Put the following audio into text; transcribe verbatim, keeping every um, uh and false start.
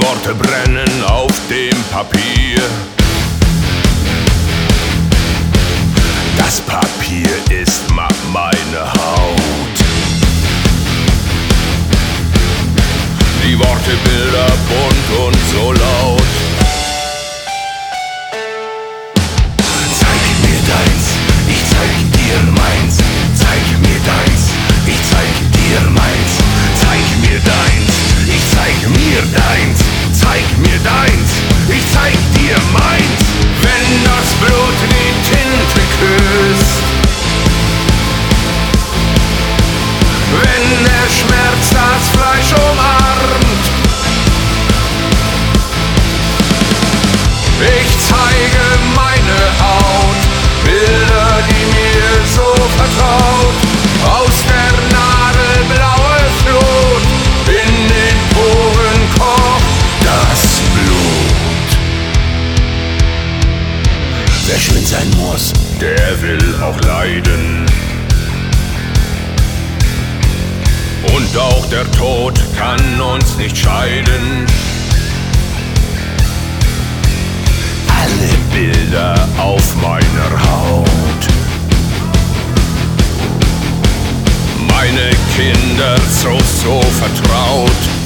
Worte brennen auf dem Papier. Das Papier ist ma meine Haut. Die Worte, Bilder, bunt und so laut. Zeig mir deins, ich zeig dir meins. Zeig mir deins, ich zeig dir meins. Zeig mir deins, ich zeig mir deins. Zeig mir deins, ich zeig dir meins. Wenn das Blut die Tinte küsst, wenn der Schmerz das Fleisch umarmt, ich zeige meine Haut, Bilder, die mir so vertraut. Aus der Nadel blaue Flut, in den Poren kocht das Blut. Wer schön sein muss, Der will auch leiden. Und auch der Tod kann uns nicht scheiden. Alle Bilder auf meiner Haut, meine Kinder so, so vertraut.